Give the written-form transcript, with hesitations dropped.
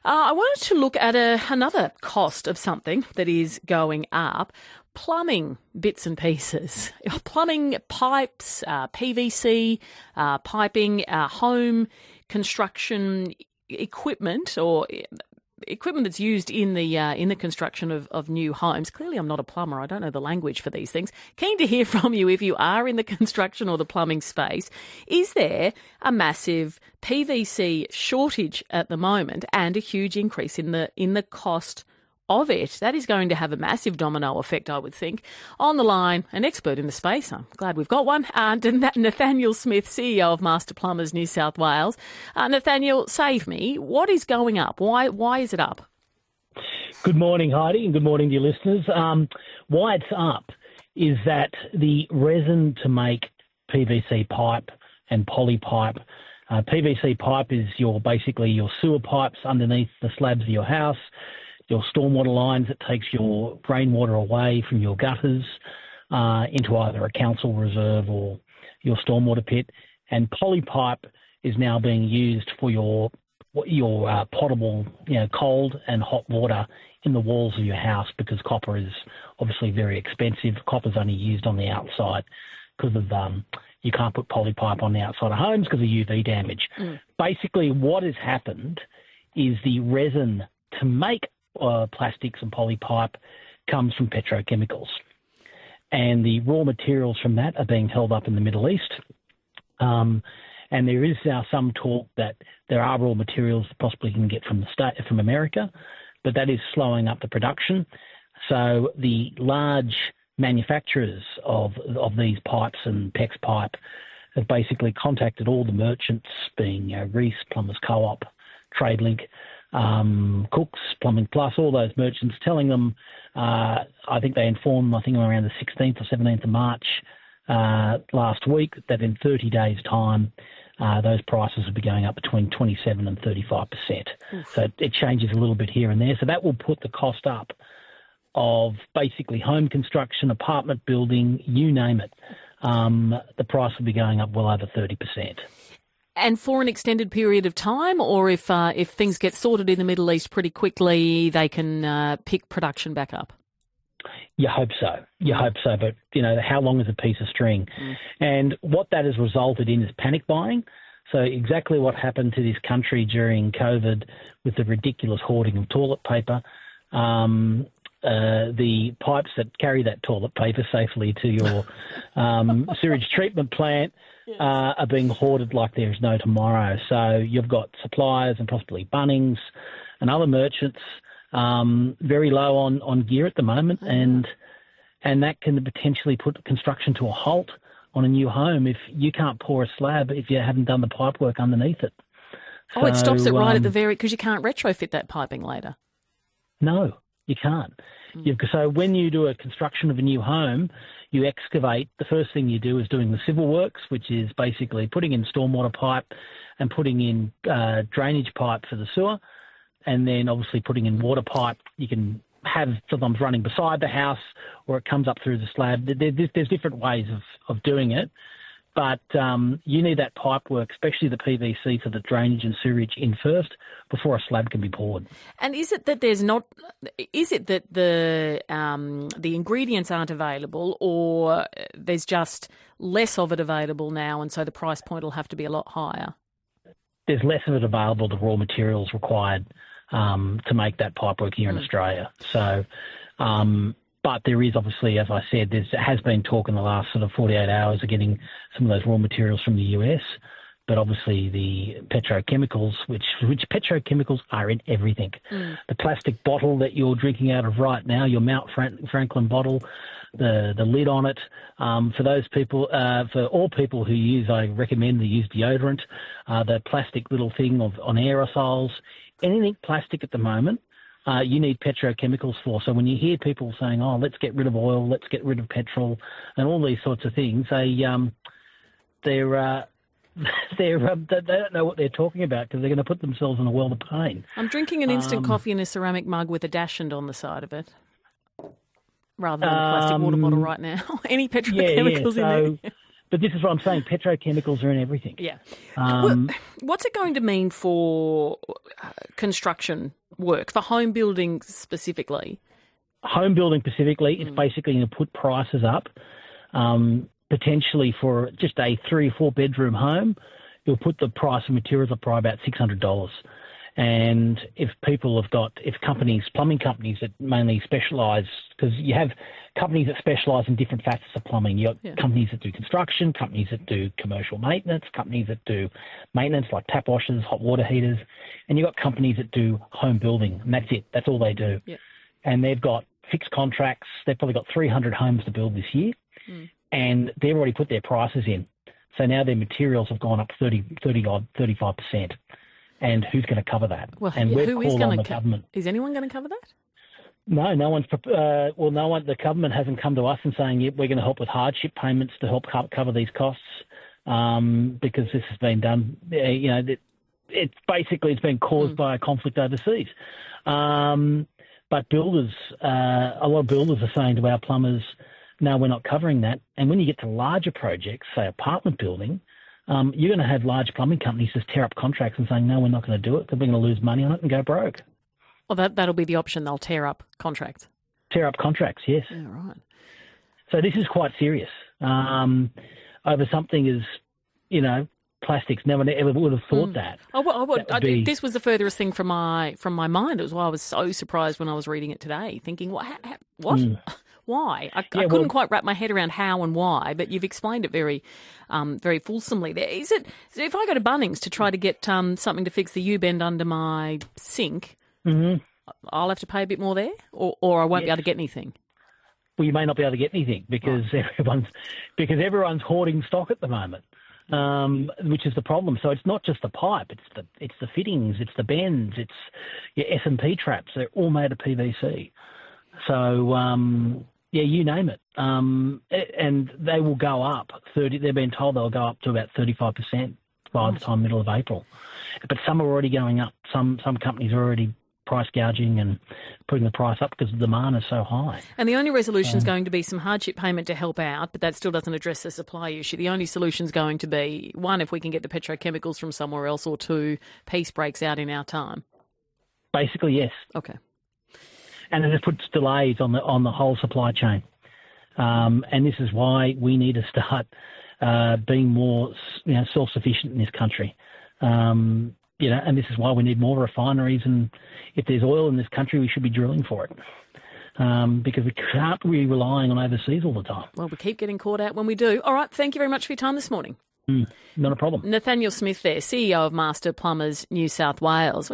I wanted to look at another cost of something that is going up. Plumbing bits and pieces. Plumbing pipes, PVC, piping, home construction equipment or equipment that's used in the construction of new homes. Clearly, I'm not a plumber. I don't know the language for these things. Keen to hear from you if you are in the construction or the plumbing space. Is there a massive PVC shortage at the moment and a huge increase in the cost of it? That is going to have a massive domino effect, I would think. On the line, an expert in the space. I'm glad we've got one. Nathaniel Smith, CEO of Master Plumbers New South Wales. Nathaniel, save me. What is going up? Why is it up? Good morning, Heidi, and good morning to your listeners. Why it's up is that the resin to make PVC pipe and poly pipe. PVC pipe is basically your sewer pipes underneath the slabs of your house, your stormwater lines that takes your rainwater away from your gutters into either a council reserve or your stormwater pit. And polypipe is now being used for your potable, cold and hot water in the walls of your house, because copper is obviously very expensive. Copper's only used on the outside because of you can't put polypipe on the outside of homes because of UV damage. Basically, what has happened is the resin to make plastics and polypipe comes from petrochemicals, and the raw materials from that are being held up in the Middle East. And there is now some talk that there are raw materials that possibly can get from America, but that is slowing up the production. So the large manufacturers of these pipes and PEX pipe have basically contacted all the merchants, being Reece, Plumbers Co-op, TradeLink, Cooks, Plumbing Plus, all those merchants, telling them, I think they informed them, around the 16th or 17th of March last week, that in 30 days' time, those prices will be going up between 27 and 35%. So it changes a little bit here and there. So that will put the cost up of basically home construction, apartment building, you name it. The price will be going up well over 30%. And for an extended period of time, or if things get sorted in the Middle East pretty quickly, they can pick production back up? You hope so. But, how long is a piece of string? And what that has resulted in is panic buying. So exactly what happened to this country during COVID with the ridiculous hoarding of toilet paper. The pipes that carry that toilet paper safely to your sewage treatment plant are being hoarded like there's no tomorrow. So you've got suppliers and possibly Bunnings and other merchants very low on gear at the moment, and that can potentially put construction to a halt on a new home if you can't pour a slab if you haven't done the pipe work underneath it. So, it stops it right at the because you can't retrofit that piping later. No, you can't. So when you do a construction of a new home, you excavate. The first thing you do is doing the civil works, which is basically putting in stormwater pipe and putting in drainage pipe for the sewer, and then obviously putting in water pipe. You can have sometimes running beside the house, or it comes up through the slab. There's different ways of doing it. But you need that pipe work, especially the PVC for the drainage and sewage in first before a slab can be poured. And is it that the ingredients aren't available, or there's just less of it available now, and so the price point will have to be a lot higher? There's less of it available, the raw materials required to make that pipe work here in Australia. So, but there is obviously, as I said, there has been talk in the last sort of 48 hours of getting some of those raw materials from the US. But obviously the petrochemicals, which petrochemicals are in everything. The plastic bottle that you're drinking out of right now, your Mount Franklin bottle, the lid on it. For those people, for all people who use, I recommend they use deodorant. The plastic little thing on aerosols, anything plastic at the moment. You need petrochemicals for. So when you hear people saying, "Oh, let's get rid of oil, let's get rid of petrol," and all these sorts of things, they don't know what they're talking about, because they're going to put themselves in a world of pain. I'm drinking an instant coffee in a ceramic mug with a Dachshund on the side of it, rather than a plastic water bottle right now. Any petrochemicals in there? But this is what I'm saying. Petrochemicals are in everything. Yeah. What's it going to mean for construction work, for home building specifically? Home building specifically, it's basically going to put prices up. Potentially for just a 3 or 4 bedroom home, you'll put the price of materials up by about $600. And if companies, plumbing companies that mainly specialise, because you have companies that specialise in different facets of plumbing. You've got companies that do construction, companies that do commercial maintenance, companies that do maintenance like tap washers, hot water heaters, and you've got companies that do home building, and that's it. That's all they do. Yeah. And they've got fixed contracts. They've probably got 300 homes to build this year, and they've already put their prices in. So now their materials have gone up 35%. And who's going to cover that? Well, and who is going to cover? Is anyone going to cover that? No, no one's. No one. The government hasn't come to us and saying, "Yep, we're going to help with hardship payments to help cover these costs," because this has been done. It's been caused by a conflict overseas. But builders, a lot of builders are saying to our plumbers, "No, we're not covering that." And when you get to larger projects, say apartment building, you're going to have large plumbing companies just tear up contracts and saying, no, we're not going to do it because we're going to lose money on it and go broke. Well, that'll be the option. They'll tear up contracts. Tear up contracts, yes. Yeah, right. So this is quite serious. Over something as, plastics. No one ever would have thought that. This was the furthest thing from my mind. It was why I was so surprised when I was reading it today, thinking, what? Why? I couldn't quite wrap my head around how and why, but you've explained it very, very fulsomely there. Is it, if I go to Bunnings to try to get something to fix the U-bend under my sink, I'll have to pay a bit more there, or I won't be able to get anything? Well, you may not be able to get anything because everyone's hoarding stock at the moment, which is the problem. So it's not just the pipe; it's the fittings, it's the bends, it's your S&P traps. They're all made of PVC. So you name it, and they will go up 30. They've been told they'll go up to about 35% by the time middle of April. But some are already going up. Some companies are already price gouging and putting the price up because the demand is so high. And the only resolution is going to be some hardship payment to help out, but that still doesn't address the supply issue. The only solution is going to be, 1, if we can get the petrochemicals from somewhere else, or 2, peace breaks out in our time. Basically, yes. Okay. And it just puts delays on the whole supply chain. And this is why we need to start being more self-sufficient in this country. And this is why we need more refineries. And if there's oil in this country, we should be drilling for it. Because we can't be relying on overseas all the time. Well, we keep getting caught out when we do. All right, thank you very much for your time this morning. Not a problem. Nathaniel Smith there, CEO of Master Plumbers New South Wales.